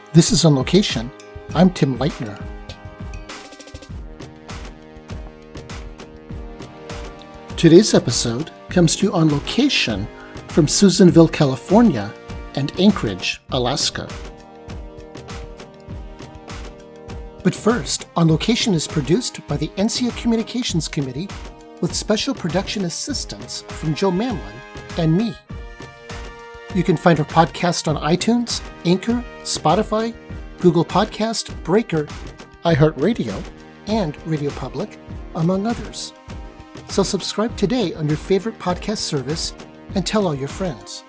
This is On Location. I'm Tim Leitner. Today's episode comes to you on location from Susanville, California, and Anchorage, Alaska. But first, On Location is produced by the NCA Communications Committee with special production assistance from Joe Manlin and me. You can find our podcast on iTunes, Anchor, Spotify, Google Podcast, Breaker, iHeartRadio, and Radio Public, among others. So subscribe today on your favorite podcast service and tell all your friends.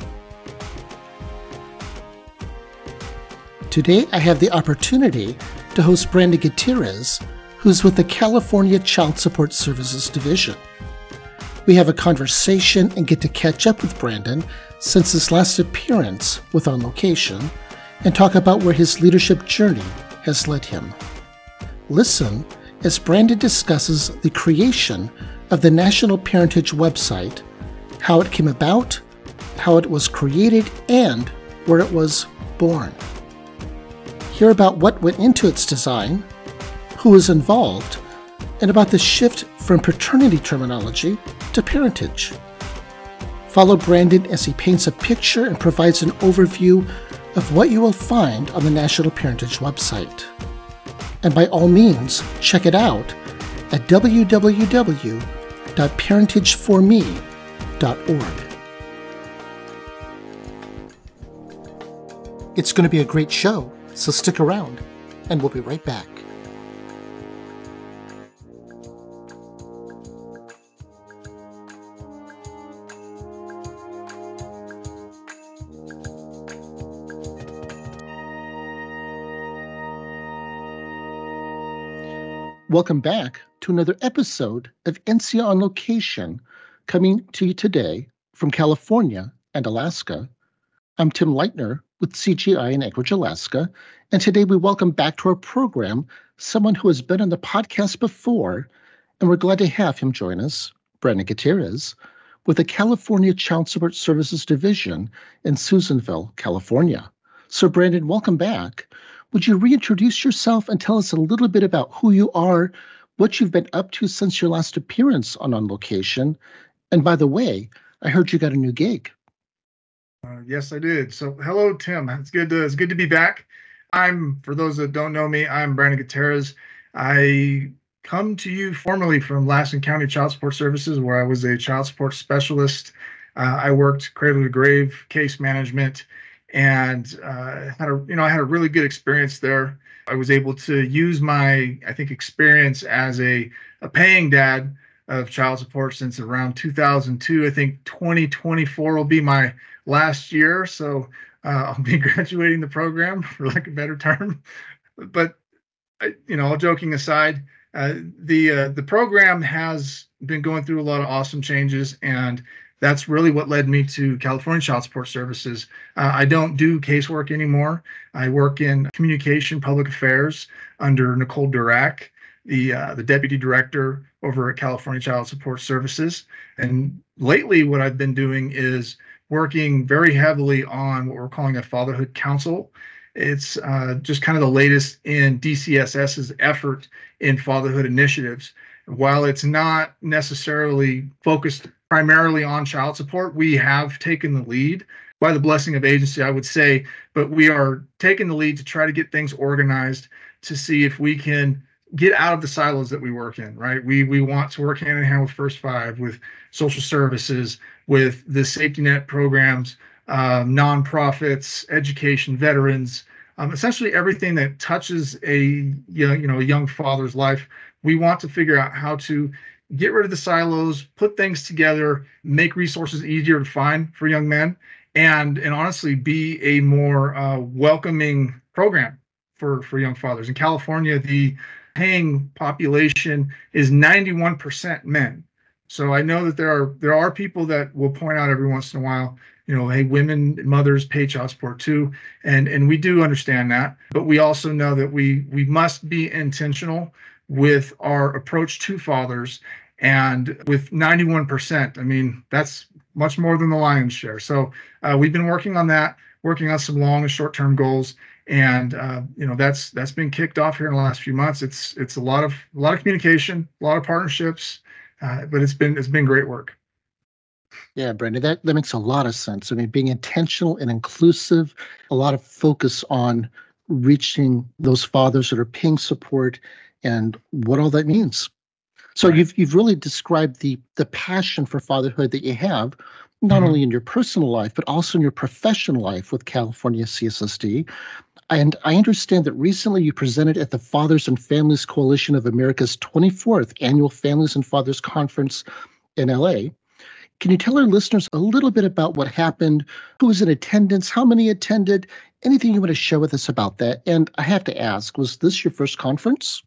Today I have the opportunity to host Brandon Gutierrez, who's with the California Child Support Services Division. We have a conversation and get to catch up with Brandon since his last appearance with On Location and talk about where his leadership journey has led him. Listen as Brandon discusses the creation of the National Parentage website, how it came about, how it was created, and where it was born. Hear about what went into its design, who was involved, and about the shift from paternity terminology to parentage. Follow Brandon as he paints a picture and provides an overview of what you will find on the National Parentage website. And by all means, check it out at www.parentageforme.org. It's going to be a great show, so stick around, and we'll be right back. Welcome back to another episode of NCA On Location, coming to you today from California and Alaska. I'm Tim Leitner with CGI in Anchorage, Alaska, and today we welcome back to our program someone who has been on the podcast before, and we're glad to have him join us, Brandon Gutierrez, with the California Child Support Services Division in Susanville, California. So Brandon, welcome back. Would you reintroduce yourself and tell us a little bit about who you are, what you've been up to since your last appearance on Location? And by the way, I heard you got a new gig. Yes, I did. So, hello, Tim. It's good to be back. For those that don't know me, I'm Brandon Gutierrez. I come to you formally from Lassen County Child Support Services, where I was a child support specialist. I worked cradle to grave case management, and I had a really good experience there. I was able to use my, experience as a paying dad of child support since around 2002. I think 2024 will be my last year, so I'll be graduating the program, for lack of a better term. But all joking aside, the program has been going through a lot of awesome changes, and that's really what led me to California Child Support Services. I don't do casework anymore. I work in communication, public affairs under Nicole Durack, the deputy director over at California Child Support Services. And lately, what I've been doing is working very heavily on what we're calling a fatherhood council. It's just kind of the latest in DCSS's effort in fatherhood initiatives. While it's not necessarily focused primarily on child support, we have taken the lead by the blessing of agency, I would say, but we are taking the lead to try to get things organized to see if we can get out of the silos that we work in, right? We want to work hand in hand with First Five, with social services, with the safety net programs, nonprofits, education, veterans, essentially everything that touches a young father's life. We want to figure out how to get rid of the silos, put things together, make resources easier to find for young men, and honestly be a more welcoming program for young fathers. In California, the paying population is 91% men. So I know that there are people that will point out every once in a while, hey, women, mothers pay child support too, and we do understand that, but we also know that we must be intentional with our approach to fathers. And with 91%, I mean, that's much more than the lion's share. So we've been working on that, working on some long and short-term goals. And that's been kicked off here in the last few months. It's a lot of communication, a lot of partnerships, but it's been great work. Yeah, Brandon, that makes a lot of sense. I mean, being intentional and inclusive, a lot of focus on reaching those fathers that are paying support and what all that means. So Right. you've really described the passion for fatherhood that you have, not Mhm. only in your personal life, but also in your professional life with California CSSD. And I understand that recently you presented at the Fathers and Families Coalition of America's 24th Annual Families and Fathers Conference in LA. Can you tell our listeners a little bit about what happened, who was in attendance, how many attended, anything you want to share with us about that? And I have to ask, was this your first conference?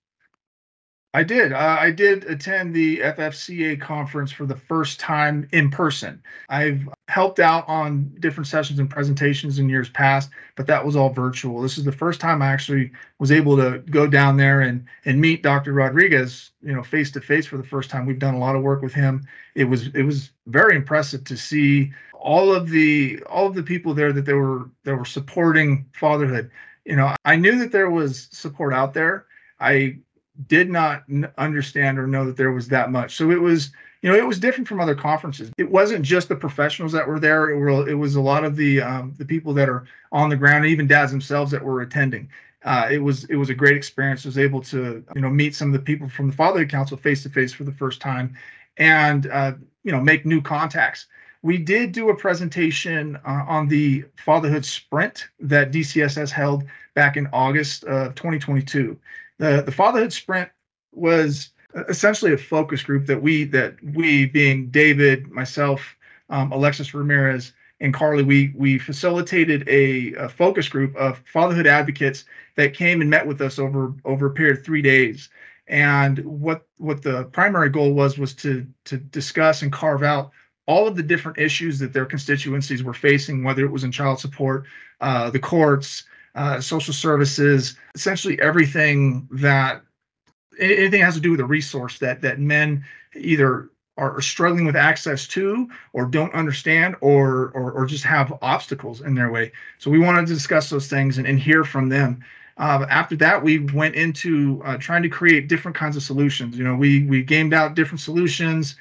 I did. I did attend the FFCA conference for the first time in person. I've helped out on different sessions and presentations in years past, but that was all virtual. This is the first time I actually was able to go down there and meet Dr. Rodriguez, face to face for the first time. We've done a lot of work with him. It was very impressive to see all of the people there that were supporting fatherhood. I knew that there was support out there. I did not understand or know that there was that much. So it was different from other conferences. It wasn't just the professionals that were there. It was a lot of the people that are on the ground, and even dads themselves that were attending. It was a great experience. I was able to meet some of the people from the Fatherhood Council face to face for the first time, and make new contacts. We did do a presentation on the Fatherhood Sprint that DCSS held back in August of 2022. The Fatherhood Sprint was essentially a focus group that we being David, myself, Alexis Ramirez, and Carly, we facilitated a focus group of fatherhood advocates that came and met with us over a period of 3 days. And what the primary goal was to discuss and carve out all of the different issues that their constituencies were facing, whether it was in child support, the courts, social services, essentially everything that anything that has to do with a resource that men either are struggling with access to or don't understand or just have obstacles in their way. So we wanted to discuss those things and hear from them. After that, we went into trying to create different kinds of solutions. We gamed out different solutions.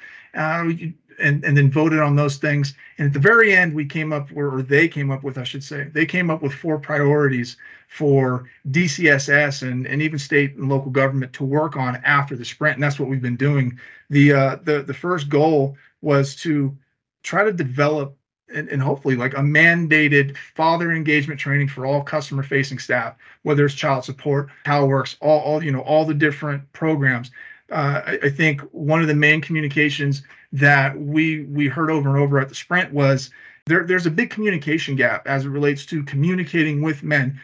And then voted on those things. And at the very end, we came up, or they came up with, I should say, they came up with 4 priorities for DCSS and even state and local government to work on after the sprint. And that's what we've been doing. The first goal was to try to develop and hopefully like a mandated father engagement training for all customer facing staff, whether it's child support, how it works, all the different programs. I think one of the main communications that we heard over and over at the sprint was there's a big communication gap as it relates to communicating with men.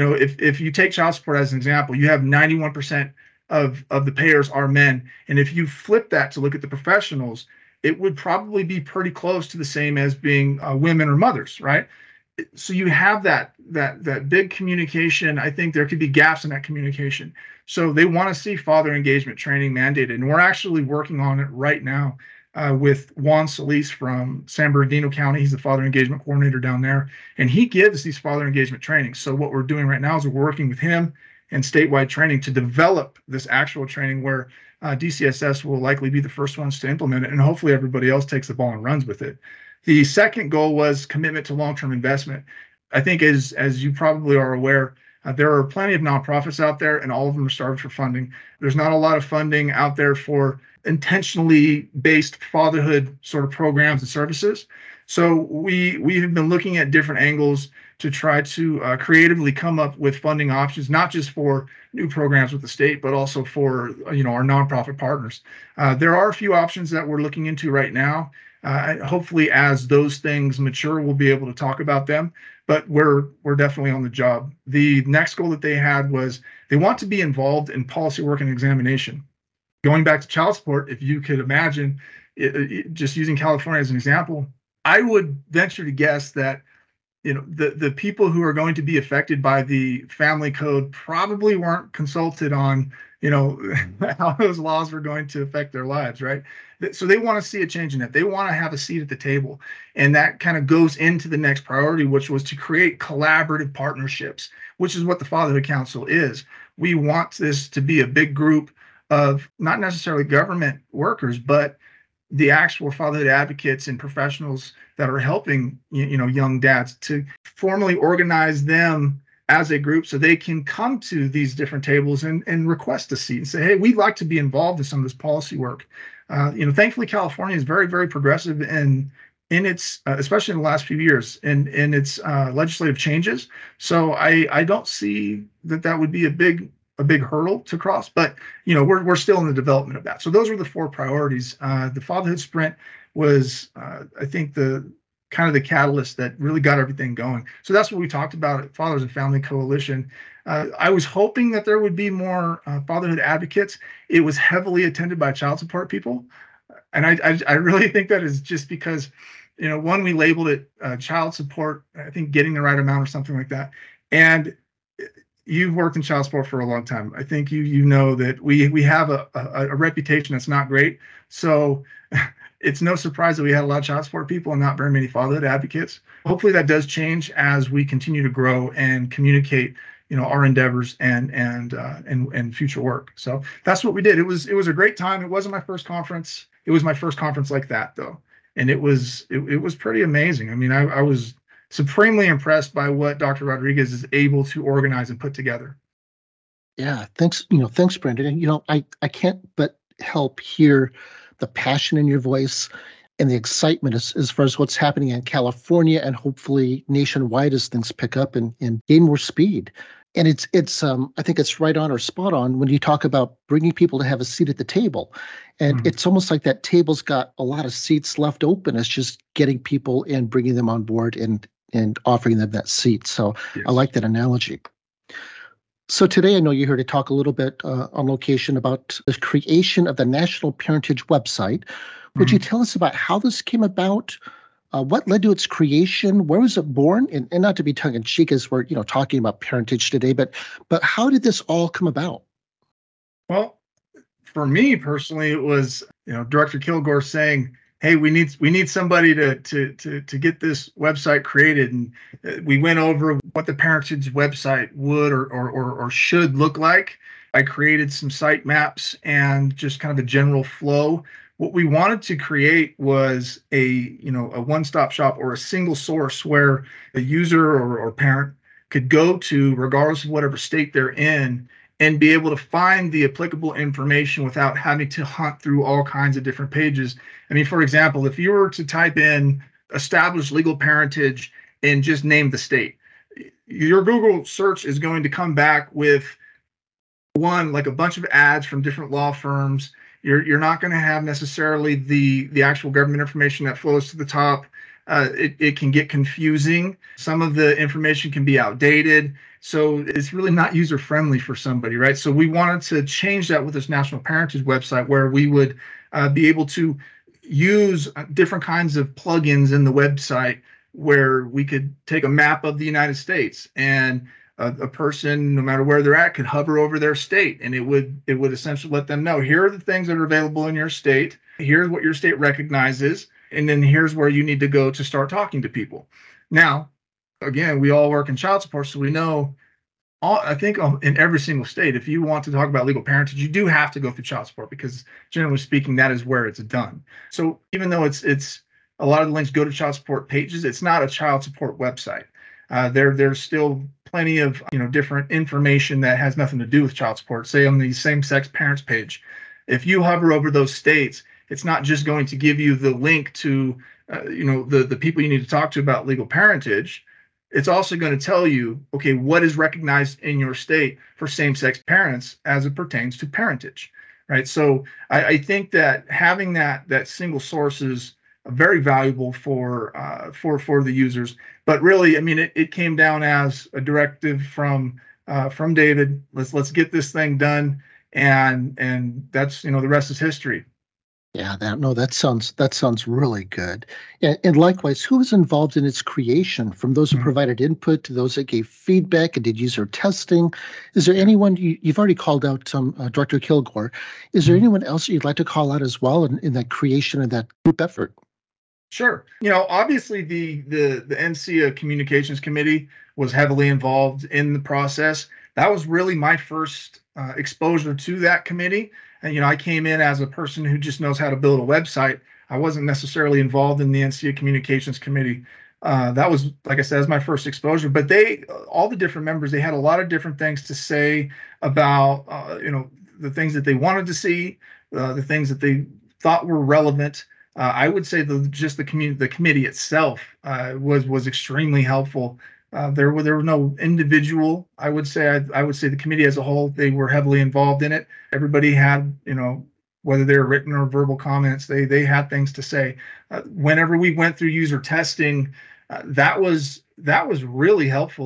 If you take child support as an example, you have 91% of the payers are men, and if you flip that to look at the professionals, it would probably be pretty close to the same as being women or mothers, right? So you have that big communication. I think there could be gaps in that communication. So they want to see father engagement training mandated, and we're actually working on it right now with Juan Solis from San Bernardino County. He's the father engagement coordinator down there, and he gives these father engagement trainings. So what we're doing right now is we're working with him and statewide training to develop this actual training where DCSS will likely be the first ones to implement it, and hopefully everybody else takes the ball and runs with it. The second goal was commitment to long-term investment. I think as you probably are aware, there are plenty of nonprofits out there, and all of them are starved for funding. There's not a lot of funding out there for intentionally based fatherhood sort of programs and services. So we have been looking at different angles to try to creatively come up with funding options, not just for new programs with the state, but also for our nonprofit partners. There are a few options that we're looking into right now. Hopefully, as those things mature, we'll be able to talk about them. But we're definitely on the job. The next goal that they had was they want to be involved in policy work and examination. Going back to child support, if you could imagine, just using California as an example, I would venture to guess that the people who are going to be affected by the family code probably weren't consulted on how those laws were going to affect their lives, right? So they want to see a change in that. They want to have a seat at the table. And that kind of goes into the next priority, which was to create collaborative partnerships, which is what the Fatherhood Council is. We want this to be a big group of not necessarily government workers, but the actual fatherhood advocates and professionals that are helping young dads, to formally organize them as a group so they can come to these different tables and request a seat and say, hey, we'd like to be involved in some of this policy work. Thankfully, California is very, very progressive in its, especially in the last few years, in its legislative changes. So I don't see that would be a big hurdle to cross, but we're still in the development of that. So those were the four priorities. The Fatherhood Sprint was, I think, the kind of the catalyst that really got everything going. So that's what we talked about at Fathers and Family Coalition. I was hoping that there would be more fatherhood advocates. It was heavily attended by child support people, and I really think that is just because, one, we labeled it child support, I think getting the right amount or something like that, and you've worked in child support for a long time. I think you know that we have a reputation that's not great. So it's no surprise that we had a lot of child support people and not very many fatherhood advocates. Hopefully that does change as we continue to grow and communicate, our endeavors and future work. So that's what we did. It was a great time. It wasn't my first conference. It was my first conference like that, though, and it was pretty amazing. I mean, I was supremely impressed by what Dr. Rodriguez is able to organize and put together. Yeah, thanks. Thanks, Brandon. And I can't but help hear the passion in your voice and the excitement as far as what's happening in California and hopefully nationwide as things pick up and gain more speed. And it's I think it's right on or spot on when you talk about bringing people to have a seat at the table. And it's almost like that table's got a lot of seats left open. It's just getting people and bringing them on board and offering them that seat. So yes. I like that analogy. So today I know you're here to talk a little bit on location about the creation of the National Parentage website. Would you tell us about how this came about? What led to its creation? Where was it born? And not to be tongue-in-cheek as we're talking about parentage today, but how did this all come about? Well, for me personally, it was Director Kilgore saying, hey, we need somebody to get this website created, and we went over what the parentage website would or should look like. I created some site maps and just kind of a general flow. What we wanted to create was a one-stop shop or a single source where the user or parent could go to, regardless of whatever state they're in, and be able to find the applicable information without having to hunt through all kinds of different pages. I mean, for example, if you were to type in established legal parentage and just name the state, your Google search is going to come back with like a bunch of ads from different law firms. You're not going to have necessarily the actual government information that flows to the top. It can get confusing. Some of the information can be outdated. So it's really not user-friendly for somebody, right? So we wanted to change that with this National Parentage website, where we would be able to use different kinds of plugins in the website, where we could take a map of the United States, and a person, no matter where they're at, could hover over their state, and it would essentially let them know, here are the things that are available in your state, here's what your state recognizes, and then here's where you need to go to start talking to people. Now, again, we all work in child support, so we know, I think in every single state, if you want to talk about legal parentage, you do have to go through child support, because generally speaking, that is where it's done. So even though it's a lot of the links go to child support pages, it's not a child support website. There's still plenty of different information that has nothing to do with child support. Say on the same-sex parents page, if you hover over those states, it's not just going to give you the link to the people you need to talk to about legal parentage. It's also going to tell you, okay, what is recognized in your state for same-sex parents as it pertains to parentage, right? So I think that having that single source is very valuable for the users. But really, I mean, it came down as a directive from David. Let's get this thing done, and that's the rest is history. Yeah, that sounds really good. And likewise, who was involved in its creation, from those who Mhm. provided input to those that gave feedback and did user testing? Is there Yeah. anyone you've already called out Director Kilgore? Is there Mhm. anyone else that you'd like to call out as well in that creation and that group effort? Sure. Obviously the NCA Communications Committee was heavily involved in the process. That was really my first exposure to that committee. And I came in as a person who just knows how to build a website. I wasn't necessarily involved in the NCA Communications Committee. That was, like I said, as my first exposure. But all the different members, they had a lot of different things to say about, the things that they wanted to see, the things that they thought were relevant. I would say the committee itself was extremely helpful. There were no individual. I would say the committee as a whole, they were heavily involved in it. Everybody had, whether they're written or verbal comments, they had things to say. Whenever we went through user testing, that was really helpful.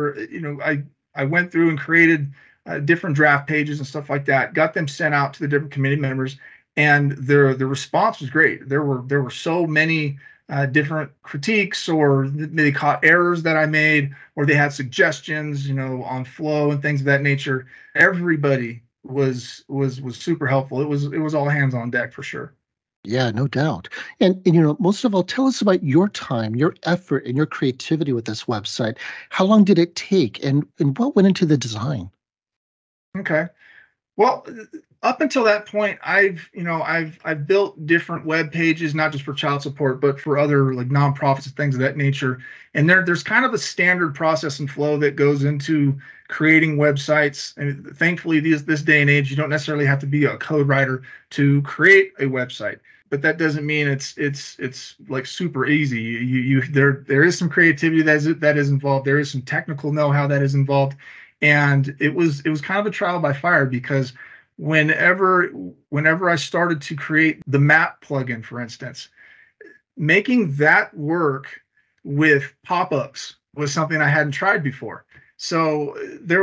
I went through and created different draft pages and stuff like that, got them sent out to the different committee members, and the response was great. There were so many different critiques, or they caught errors that I made, or they had suggestions, on flow and things of that nature. Everybody was super helpful. It was all hands on deck for sure. Yeah, no doubt. And most of all, tell us about your time, your effort, and your creativity with this website. How long did it take, and what went into the design? Okay. Well, up until that point, I've built different web pages, not just for child support, but for other like nonprofits and things of that nature. And there's kind of a standard process and flow that goes into creating websites. And thankfully, this day and age, you don't necessarily have to be a code writer to create a website. But that doesn't mean it's like super easy. There is some creativity that is involved. There is some technical know-how that is involved, and it was kind of a trial by fire, because whenever whenever I started to create the map plugin, for instance, making that work with pop-ups was something I hadn't tried before. So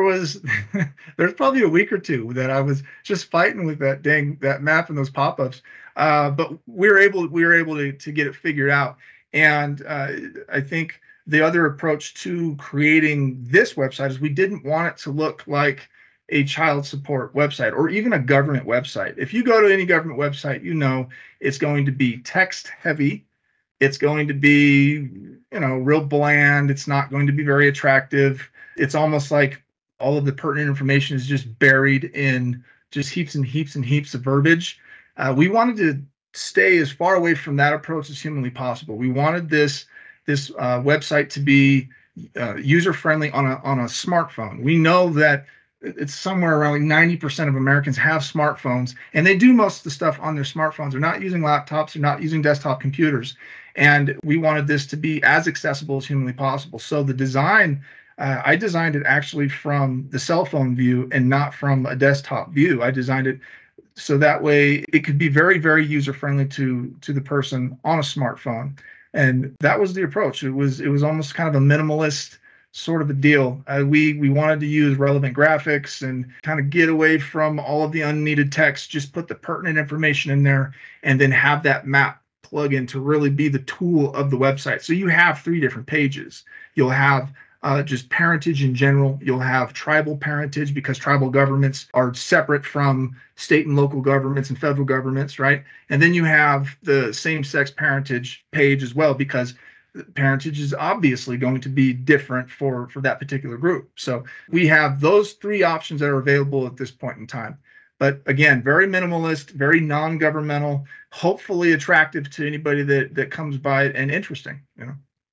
there's probably a week or two that I was just fighting with that map and those pop-ups. But we were able to get it figured out. And I think the other approach to creating this website is we didn't want it to look like a child support website or even a government website. If you go to any government website, it's going to be text heavy. It's going to be, real bland. It's not going to be very attractive. It's almost like all of the pertinent information is just buried in just heaps and heaps and heaps of verbiage. We wanted to stay as far away from that approach as humanly possible. We wanted this website to be user friendly on a smartphone. We know that it's somewhere around like 90% of Americans have smartphones, and they do most of the stuff on their smartphones. They're not using laptops, they're not using desktop computers. And we wanted this to be as accessible as humanly possible. So the design, I designed it actually from the cell phone view and not from a desktop view. I designed it so that way it could be very, very user friendly to the person on a smartphone. And that was the approach. It was almost kind of a minimalist sort of a deal. We wanted to use relevant graphics and kind of get away from all of the unneeded text, just put the pertinent information in there, and then have that map plugin to really be the tool of the website. So you have three different pages. You'll have just parentage in general. You'll have tribal parentage, because tribal governments are separate from state and local governments and federal governments, right? And then you have the same-sex parentage page as well, because parentage is obviously going to be different for that particular group. So we have those three options that are available at this point in time. But again, very minimalist, very non-governmental, hopefully attractive to anybody that comes by it, and interesting.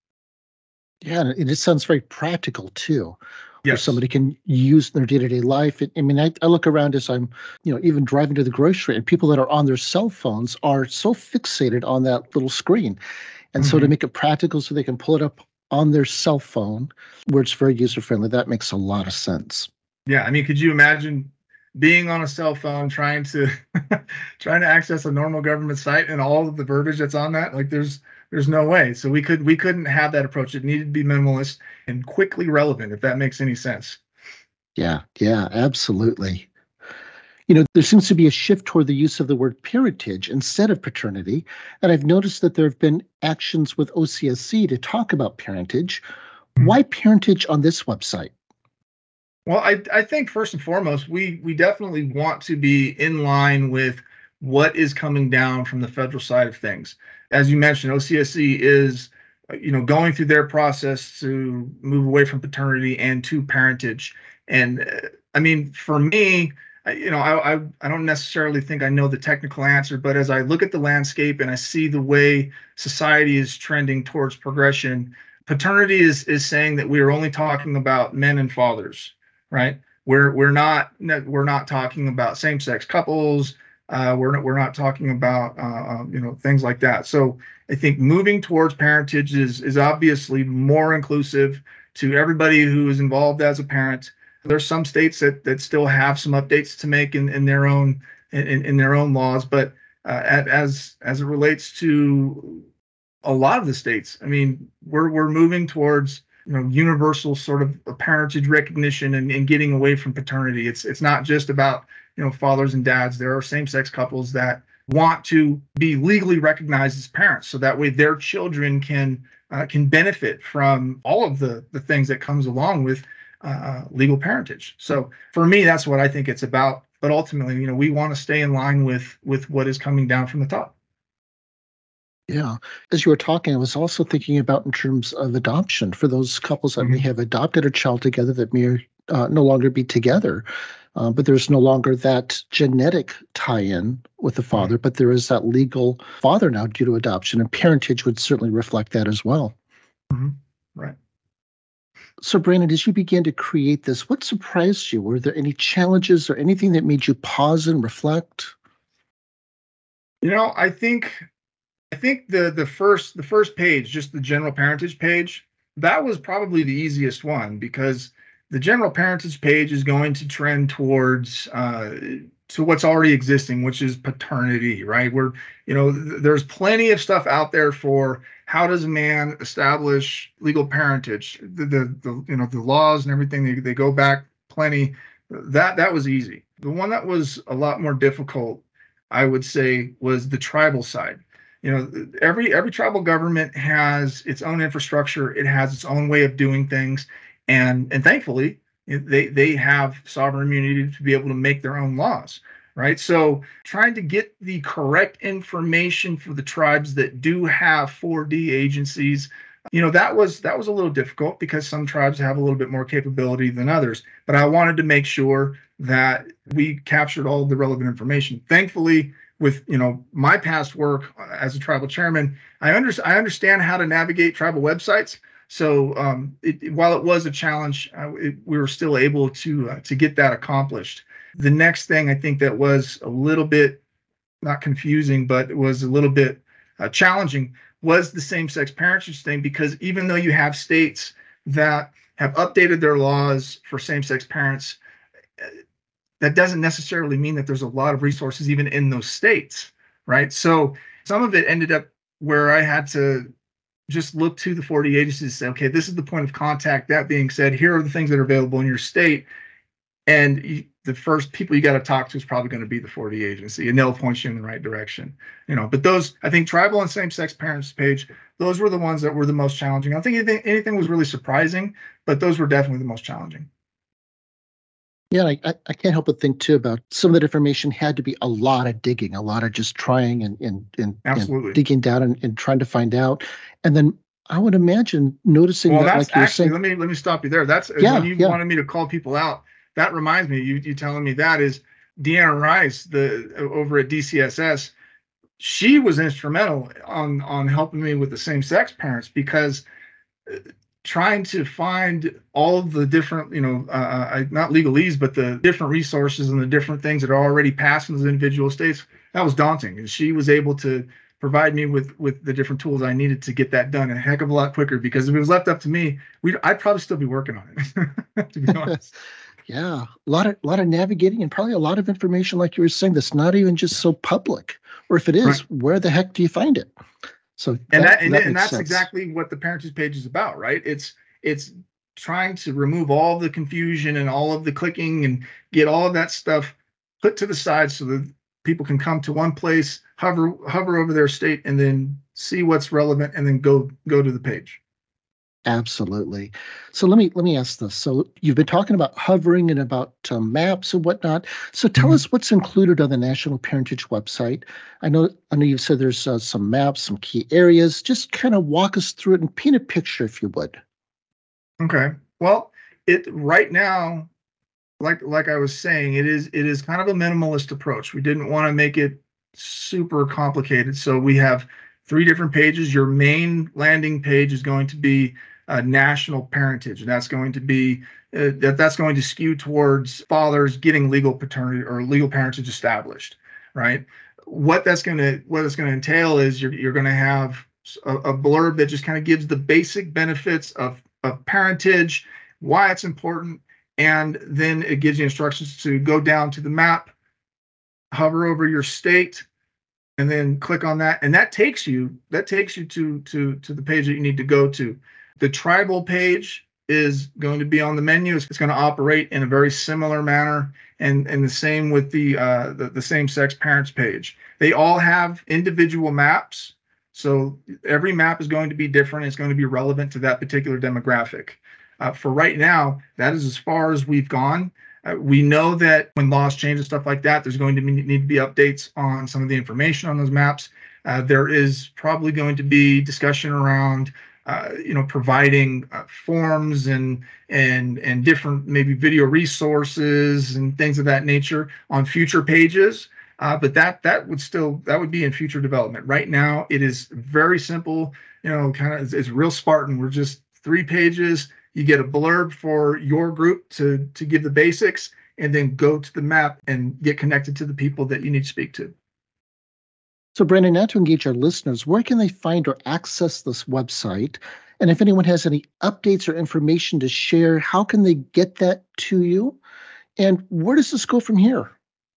Yeah, and it sounds very practical too, where Yes. somebody can use in their day-to-day life. I mean, I look around as I'm, even driving to the grocery, and people that are on their cell phones are so fixated on that little screen. And so to Mhm. make it practical so they can pull it up on their cell phone where it's very user-friendly, that makes a lot of sense. Yeah, I mean, could you imagine being on a cell phone trying to trying to access a normal government site and all of the verbiage that's on that? Like, there's no way. So we couldn't have that approach. It needed to be minimalist and quickly relevant, if that makes any sense. Yeah, yeah, absolutely. There seems to be a shift toward the use of the word parentage instead of paternity. And I've noticed that there have been actions with OCSC to talk about parentage. Why parentage on this website? Well, I think first and foremost, we definitely want to be in line with what is coming down from the federal side of things. As you mentioned, OCSC is, going through their process to move away from paternity and to parentage. And I mean, for me, I don't necessarily think I know the technical answer, but as I look at the landscape and I see the way society is trending towards progression, paternity is saying that we are only talking about men and fathers, right? We're not talking about same-sex couples. We're not talking about things like that. So I think moving towards parentage is obviously more inclusive to everybody who is involved as a parent. There's some states that still have some updates to make in their own laws, but as it relates to a lot of the states, I mean, we're moving towards universal sort of parentage recognition and getting away from paternity. It's not just about fathers and dads. There are same-sex couples that want to be legally recognized as parents, so that way their children can benefit from all of the things that comes along with legal parentage. So for me, that's what I think it's about. But ultimately, we want to stay in line with what is coming down from the top. Yeah. As you were talking, I was also thinking about in terms of adoption for those couples that may have adopted a child together that may no longer be together. But there's no longer that genetic tie-in with the father, but there is that legal father now due to adoption, and parentage would certainly reflect that as well. Right. So, Brandon, as you began to create this, what surprised you? Were there any challenges or anything that made you pause and reflect? I think the first page, just the general parentage page, that was probably the easiest one, because the general parentage page is going to trend towards to what's already existing, which is paternity, right? There's plenty of stuff out there for how does a man establish legal parentage. The laws and everything, they go back plenty. That was easy. The one that was a lot more difficult, I would say, was the tribal side. Every tribal government has its own infrastructure. It has its own way of doing things, and thankfully they have sovereign immunity to be able to make their own laws, right? So trying to get the correct information for the tribes that do have 4D agencies, that was a little difficult, because some tribes have a little bit more capability than others. But I wanted to make sure that we captured all of the relevant information. Thankfully, with my past work as a tribal chairman, I understand how to navigate tribal websites. So while it was a challenge, we were still able to get that accomplished. The next thing I think that was a little bit, not confusing, but it was a little bit challenging, was the same-sex parentage thing, because even though you have states that have updated their laws for same-sex parents, that doesn't necessarily mean that there's a lot of resources even in those states, right? So some of it ended up where I had to just look to the 4D agencies and say, okay, this is the point of contact. That being said, here are the things that are available in your state. And the first people you got to talk to is probably going to be the 4D agency, and they'll point you in the right direction. But those, I think, tribal and same-sex parents page, those were the ones that were the most challenging. I don't think anything was really surprising, but those were definitely the most challenging. Yeah, I can't help but think too about some of that information had to be a lot of digging, a lot of just trying and digging down and trying to find out. And then I would imagine noticing that, like you're saying. Let me stop you there. That's when you wanted me to call people out. That reminds me, you telling me that is Deanna Rice, over at DCSS. She was instrumental on helping me with the same-sex parents, because trying to find all of the different, not legalese, but the different resources and the different things that are already passed in those individual states, that was daunting. And she was able to provide me with the different tools I needed to get that done a heck of a lot quicker, because if it was left up to me, I'd probably still be working on it, to be honest. Yeah, a lot of navigating, and probably a lot of information, like you were saying, that's not even just so public. Or if it is, where the heck do you find it? So that's exactly what the parentage page is about, right? It's trying to remove all the confusion and all of the clicking and get all of that stuff put to the side so that people can come to one place, hover over their state, and then see what's relevant, and then go to the page. Absolutely. So let me ask this. So you've been talking about hovering and about maps and whatnot. So tell Mhm. us what's included on the National Parentage website. I know you said there's some maps, some key areas. Just kind of walk us through it and paint a picture, if you would. Okay. Well, it right now, like I was saying, it is kind of a minimalist approach. We didn't want to make it super complicated, so we have three different pages. Your main landing page is going to be national parentage, and that's going to be that's going to skew towards fathers getting legal paternity or legal parentage established, right? What it's going to entail is you're going to have a blurb that just kind of gives the basic benefits of parentage, why it's important, and then it gives you instructions to go down to the map, hover over your state, and then click on that, and that takes you to the page that you need to go to. The tribal page is going to be on the menu. It's going to operate in a very similar manner, and the same with the same-sex parents page. They all have individual maps, so every map is going to be different. It's going to be relevant to that particular demographic. For right now, that is as far as we've gone. We know that when laws change and stuff like that, there's going to need to be updates on some of the information on those maps. There is probably going to be discussion around, providing forms and different maybe video resources and things of that nature on future pages. But that would be in future development. Right now, it is very simple. Kind of it's real Spartan. We're just 3 pages. You get a blurb for your group to give the basics, and then go to the map and get connected to the people that you need to speak to. So, Brandon, now to engage our listeners, where can they find or access this website? And if anyone has any updates or information to share, how can they get that to you? And where does this go from here?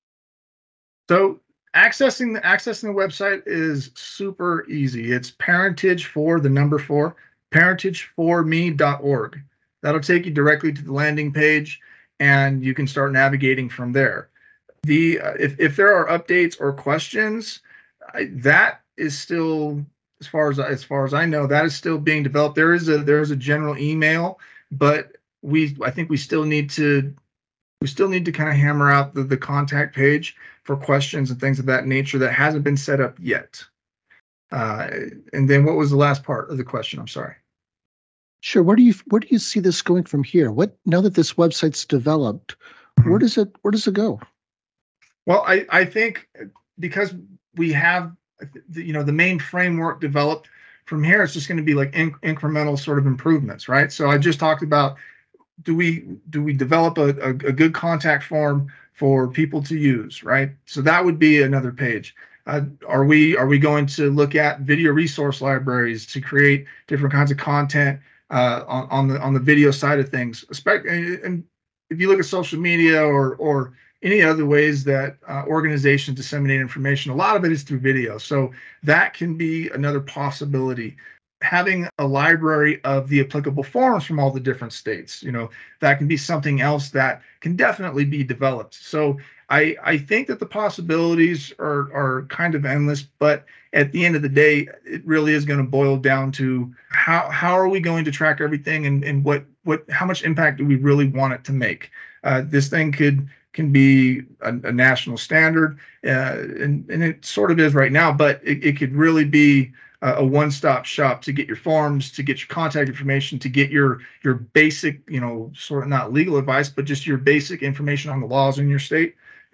So accessing the website is super easy. It's parentage for the number four, parentageforme.org. That'll take you directly to the landing page, and you can start navigating from there. If there are updates or questions, that is still, as far as I know, that is still being developed. There is a general email, but I think we still need to kind of hammer out the contact page for questions and things of that nature that hasn't been set up yet. Uh, and then what was the last part of the question? I'm sorry. Sure. Where do you see this going from here? What now that this website's developed, where Mhm. does it go? Well, I think because we have the main framework developed, from here it's just going to be like incremental sort of improvements, right? So I just talked about, do we develop a good contact form for people to use, right? So that would be another page. Are we going to look at video resource libraries to create different kinds of content on the video side of things? And if you look at social media or any other ways that organizations disseminate information, a lot of it is through video. So that can be another possibility. Having a library of the applicable forms from all the different states, that can be something else that can definitely be developed. So I think that the possibilities are kind of endless, but at the end of the day, it really is going to boil down to how are we going to track everything, and what how much impact do we really want it to make. This thing can be a national standard, and it sort of is right now, but it could really be a one-stop shop to get your forms, to get your contact information, to get your basic, sort of not legal advice, but just your basic information on the laws in your state.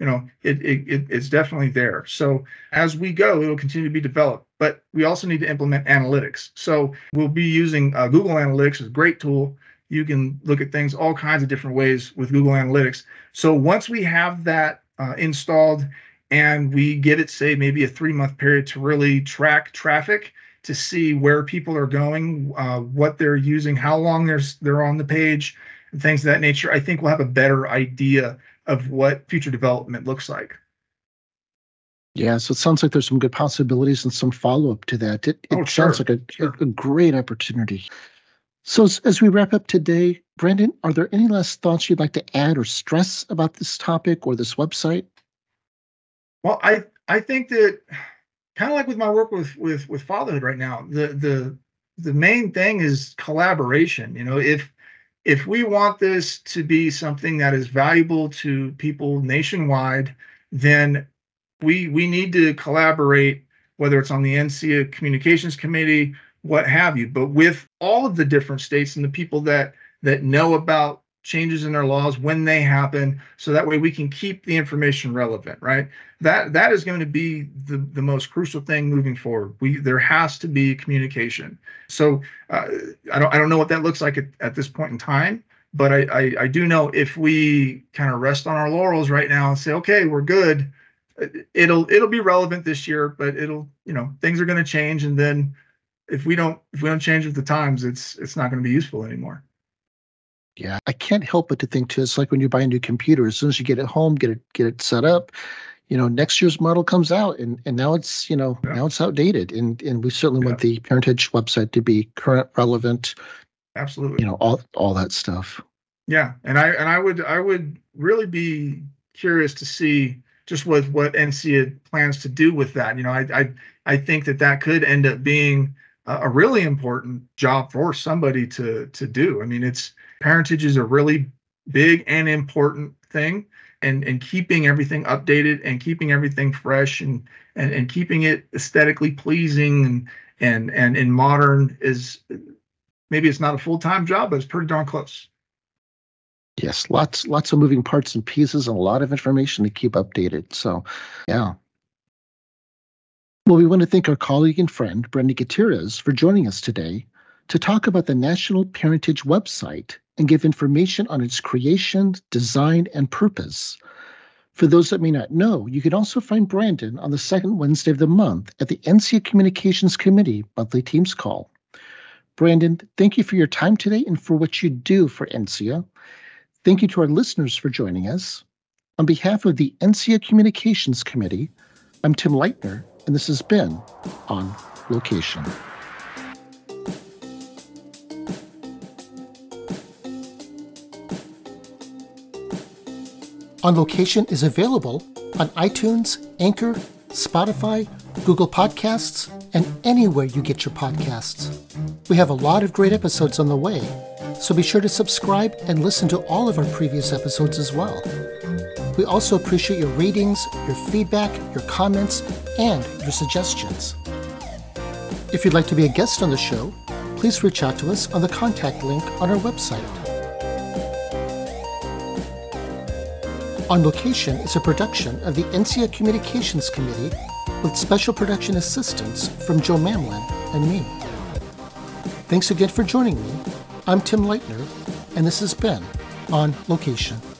It's definitely there. So as we go, it'll continue to be developed, but we also need to implement analytics. So we'll be using Google Analytics is a great tool. You can look at things all kinds of different ways with Google Analytics. So once we have that installed, and we give it, say, maybe a 3-month period to really track traffic, to see where people are going, what they're using, how long they're on the page, and things of that nature, I think we'll have a better idea of what future development looks like. Yeah, so it sounds like there's some good possibilities and some follow-up to that. It Oh, it sounds sure, like a, a, sure. a great opportunity. So as we wrap up today, Brandon, are there any last thoughts you'd like to add or stress about this topic or this website? Well, I think that kind of like with my work with fatherhood right now, the main thing is collaboration. You know, if we want this to be something that is valuable to people nationwide, then we need to collaborate, whether it's on the NCA Communications Committee, what have you, but with all of the different states and the people that know about changes in their laws when they happen, so that way we can keep the information relevant, right? That is going to be the most crucial thing moving forward. There has to be communication. So I don't know what that looks like at this point in time, but I do know if we kind of rest on our laurels right now and say, okay, we're good, it'll be relevant this year, but things are going to change, and then if we don't change with the times, it's not going to be useful anymore. Yeah, I can't help but to think too. It's like when you buy a new computer. As soon as you get it home, get it set up, next year's model comes out, and now it's now it's outdated. And we certainly want the Parentage website to be current, relevant. Absolutely. All that stuff. Yeah, and I would really be curious to see just what NCA plans to do with that. I think that could end up being a really important job for somebody to do. I mean, parentage is a really big and important thing, and keeping everything updated and keeping everything fresh and keeping it aesthetically pleasing and modern is, maybe it's not a full-time job, but it's pretty darn close. Yes, lots of moving parts and pieces and a lot of information to keep updated. So, yeah. Well, we want to thank our colleague and friend, Brenda Gutierrez, for joining us today to talk about the National Parentage website and give information on its creation, design, and purpose. For those that may not know, you can also find Brandon on the second Wednesday of the month at the NCA Communications Committee monthly Teams call. Brandon, thank you for your time today and for what you do for NCA. Thank you to our listeners for joining us. On behalf of the NCA Communications Committee, I'm Tim Leitner, and this has been On Location. On Location is available on iTunes, Anchor, Spotify, Google Podcasts, and anywhere you get your podcasts. We have a lot of great episodes on the way, so be sure to subscribe and listen to all of our previous episodes as well. We also appreciate your ratings, your feedback, your comments, and your suggestions. If you'd like to be a guest on the show, please reach out to us on the contact link on our website. On Location is a production of the NCA Communications Committee with special production assistance from Joe Mamlin and me. Thanks again for joining me. I'm Tim Leitner, and this has been On Location.